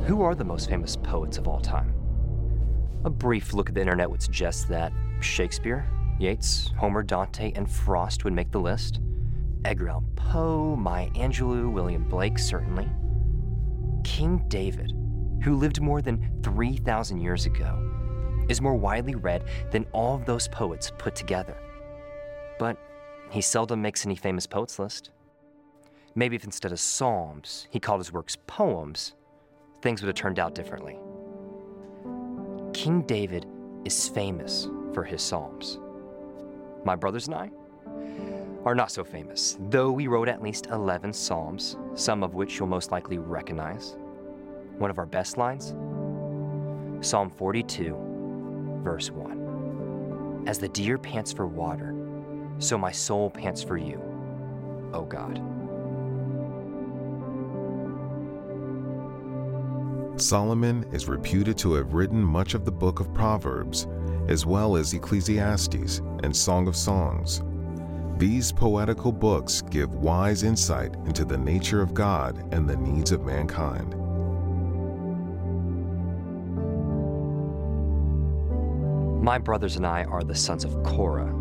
Who are the most famous poets of all time? A brief look at the internet would suggest that Shakespeare, Yeats, Homer, Dante, and Frost would make the list. Edgar Allan Poe, Maya Angelou, William Blake, certainly. King David, who lived more than 3,000 years ago, is more widely read than all of those poets put together. But he seldom makes any famous poets list. Maybe if instead of psalms, he called his works poems, things would have turned out differently. King David is famous for his psalms. My brothers and I are not so famous, though we wrote at least 11 psalms, some of which you'll most likely recognize. One of our best lines? Psalm 42, verse 1. As the deer pants for water, so my soul pants for you, O God. Solomon is reputed to have written much of the book of Proverbs, as well as Ecclesiastes and Song of Songs. These poetical books give wise insight into the nature of God and the needs of mankind. My brothers and I are the sons of Korah.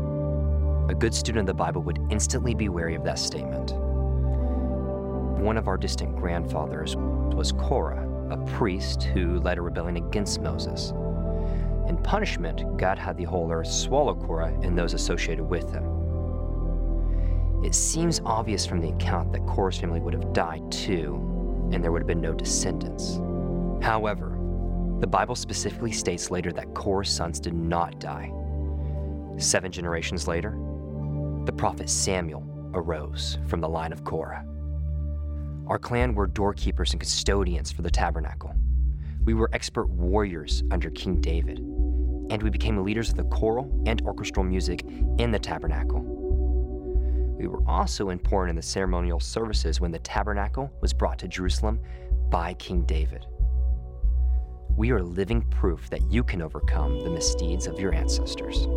A good student of the Bible would instantly be wary of that statement. One of our distant grandfathers was Korah, a priest who led a rebellion against Moses. In punishment, God had the whole earth swallow Korah and those associated with him. It seems obvious from the account that Korah's family would have died too, and there would have been no descendants. However, the Bible specifically states later that Korah's sons did not die. 7 generations later, the prophet Samuel arose from the line of Korah. Our clan were doorkeepers and custodians for the tabernacle. We were expert warriors under King David, and we became leaders of the choral and orchestral music in the tabernacle. We were also important in the ceremonial services when the tabernacle was brought to Jerusalem by King David. We are living proof that you can overcome the misdeeds of your ancestors.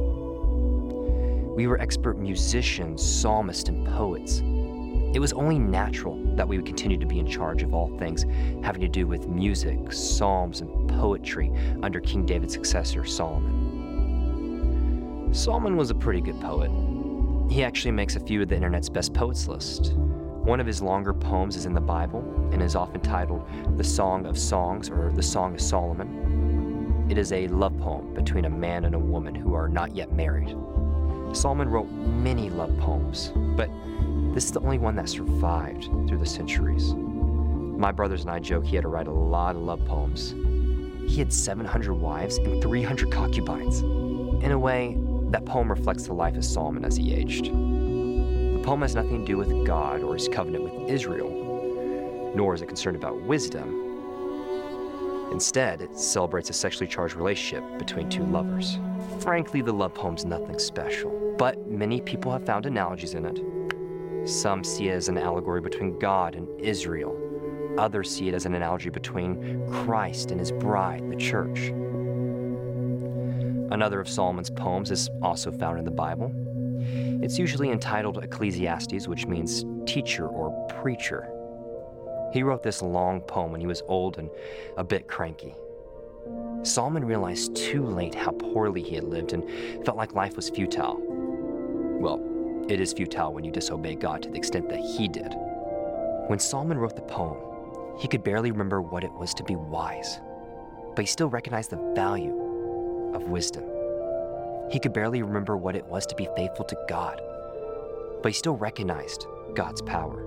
We were expert musicians, psalmists, and poets. It was only natural that we would continue to be in charge of all things having to do with music, psalms, and poetry under King David's successor, Solomon. Solomon was a pretty good poet. He actually makes a few of the internet's best poets list. One of his longer poems is in the Bible and is often titled The Song of Songs or The Song of Solomon. It is a love poem between a man and a woman who are not yet married. Solomon wrote many love poems, but this is the only one that survived through the centuries. My brothers and I joke he had to write a lot of love poems. He had 700 wives and 300 concubines. In a way, that poem reflects the life of Solomon as he aged. The poem has nothing to do with God or his covenant with Israel, nor is it concerned about wisdom. Instead, it celebrates a sexually charged relationship between two lovers. Frankly, the love poem's nothing special, but many people have found analogies in it. Some see it as an allegory between God and Israel. Others see it as an analogy between Christ and his bride, the church. Another of Solomon's poems is also found in the Bible. It's usually entitled Ecclesiastes, which means teacher or preacher. He wrote this long poem when he was old and a bit cranky. Solomon realized too late how poorly he had lived and felt like life was futile. Well, it is futile when you disobey God to the extent that he did. When Solomon wrote the poem, he could barely remember what it was to be wise, but he still recognized the value of wisdom. He could barely remember what it was to be faithful to God, but he still recognized God's power.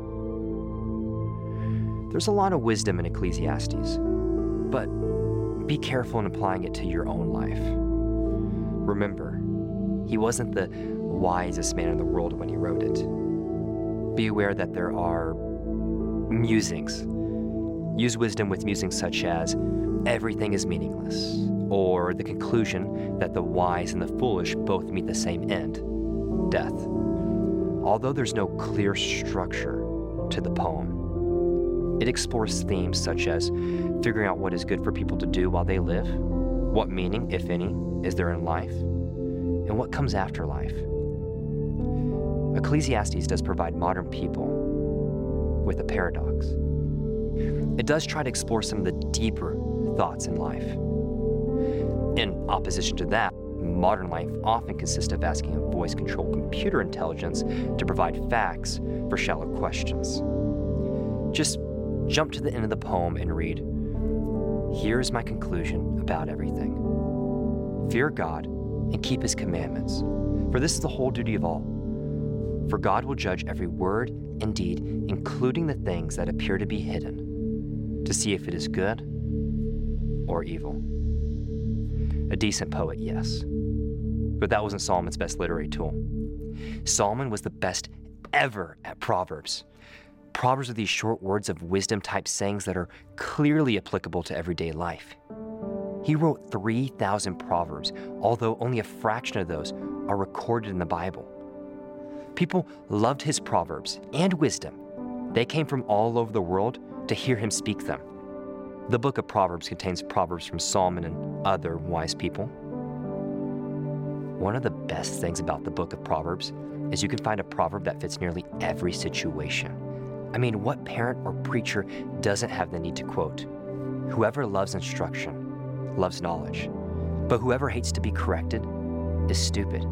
There's a lot of wisdom in Ecclesiastes, but be careful in applying it to your own life. Remember, he wasn't the wisest man in the world when he wrote it. Be aware that there are musings. Use wisdom with musings such as, everything is meaningless, or the conclusion that the wise and the foolish both meet the same end, death. Although there's no clear structure to the poem, it explores themes such as figuring out what is good for people to do while they live, what meaning, if any, is there in life, and what comes after life. Ecclesiastes does provide modern people with a paradox. It does try to explore some of the deeper thoughts in life. In opposition to that, modern life often consists of asking a voice-controlled computer intelligence to provide facts for shallow questions. Just jump to the end of the poem and read, "Here's my conclusion about everything. Fear God and keep his commandments, for this is the whole duty of all. For God will judge every word and deed, including the things that appear to be hidden, to see if it is good or evil." A decent poet, yes. But that wasn't Solomon's best literary tool. Solomon was the best ever at Proverbs. Proverbs are these short words of wisdom-type sayings that are clearly applicable to everyday life. He wrote 3,000 Proverbs, although only a fraction of those are recorded in the Bible. People loved his Proverbs and wisdom. They came from all over the world to hear him speak them. The book of Proverbs contains proverbs from Solomon and other wise people. One of the best things about the book of Proverbs is you can find a proverb that fits nearly every situation. I mean, what parent or preacher doesn't have the need to quote, "Whoever loves instruction loves knowledge, but whoever hates to be corrected is stupid."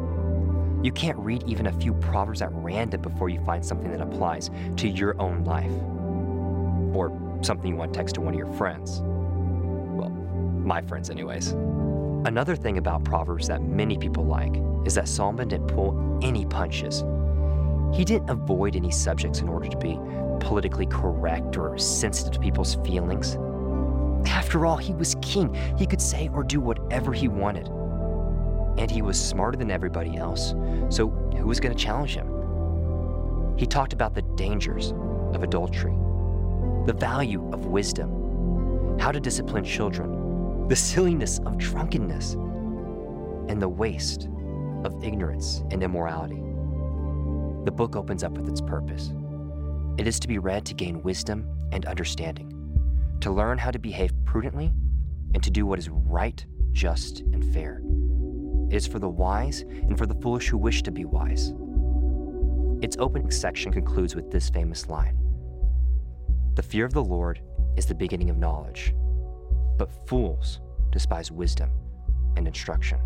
You can't read even a few proverbs at random before you find something that applies to your own life, or something you want to text to one of your friends. Well, my friends anyways. Another thing about Proverbs that many people like is that Solomon didn't pull any punches. He didn't avoid any subjects in order to be politically correct or sensitive to people's feelings. After all, he was king. He could say or do whatever he wanted. And he was smarter than everybody else, so who was going to challenge him? He talked about the dangers of adultery, the value of wisdom, how to discipline children, the silliness of drunkenness, and the waste of ignorance and immorality. The book opens up with its purpose. It is to be read to gain wisdom and understanding, to learn how to behave prudently, and to do what is right, just, and fair. It is for the wise and for the foolish who wish to be wise. Its opening section concludes with this famous line: "The fear of the Lord is the beginning of knowledge, but fools despise wisdom and instruction."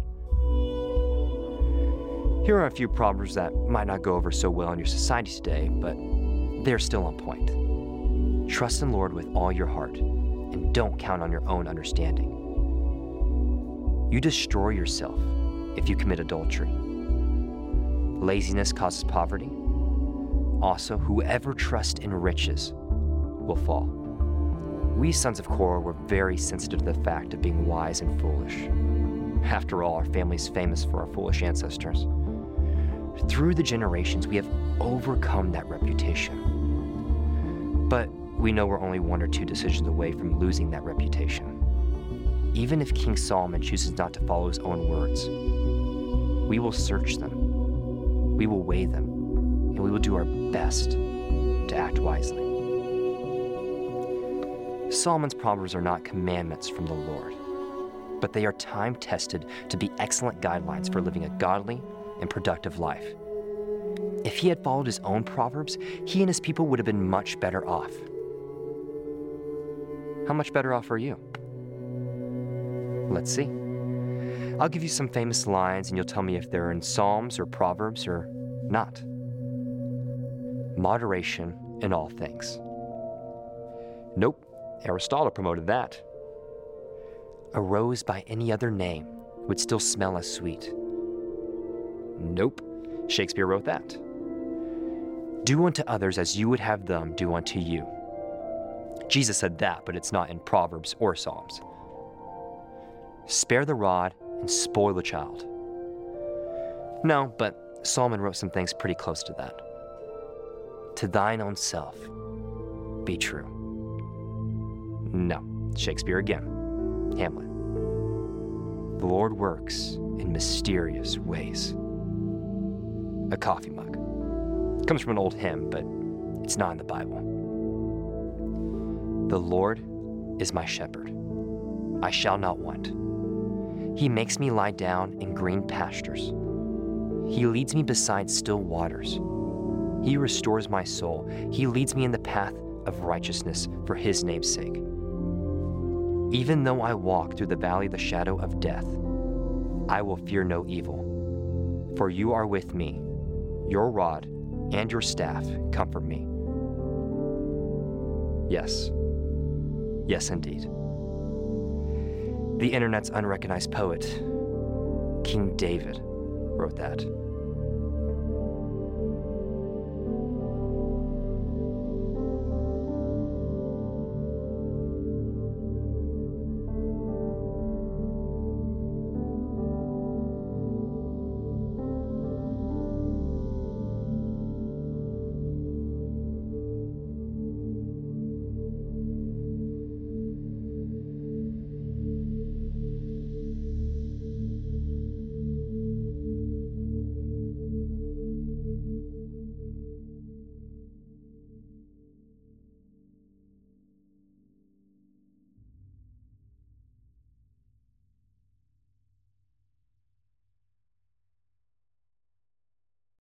Here are a few proverbs that might not go over so well in your society today, but they're still on point. Trust in the Lord with all your heart, and don't count on your own understanding. You destroy yourself if you commit adultery. Laziness causes poverty. Also, whoever trusts in riches will fall. We sons of Korah were very sensitive to the fact of being wise and foolish. After all, our family's famous for our foolish ancestors. Through the generations, we have overcome that reputation. But we know we're only one or two decisions away from losing that reputation. Even if King Solomon chooses not to follow his own words, we will search them, we will weigh them, and we will do our best to act wisely. Solomon's Proverbs are not commandments from the Lord, but they are time-tested to be excellent guidelines for living a godly and productive life. If he had followed his own Proverbs, he and his people would have been much better off. How much better off are you? Let's see. I'll give you some famous lines and you'll tell me if they're in Psalms or Proverbs or not. Moderation in all things. Nope, Aristotle promoted that. A rose by any other name would still smell as sweet. Nope, Shakespeare wrote that. Do unto others as you would have them do unto you. Jesus said that, but it's not in Proverbs or Psalms. Spare the rod and spoil the child. No, but Solomon wrote some things pretty close to that. To thine own self be true. No, Shakespeare again. Hamlet. The Lord works in mysterious ways. A coffee mug. Comes from an old hymn, but it's not in the Bible. The Lord is my shepherd. I shall not want. He makes me lie down in green pastures. He leads me beside still waters. He restores my soul. He leads me in the path of righteousness for his name's sake. Even though I walk through the valley of the shadow of death, I will fear no evil, for you are with me. Your rod and your staff comfort me. Yes. Yes, indeed. The internet's unrecognized poet, King David, wrote that.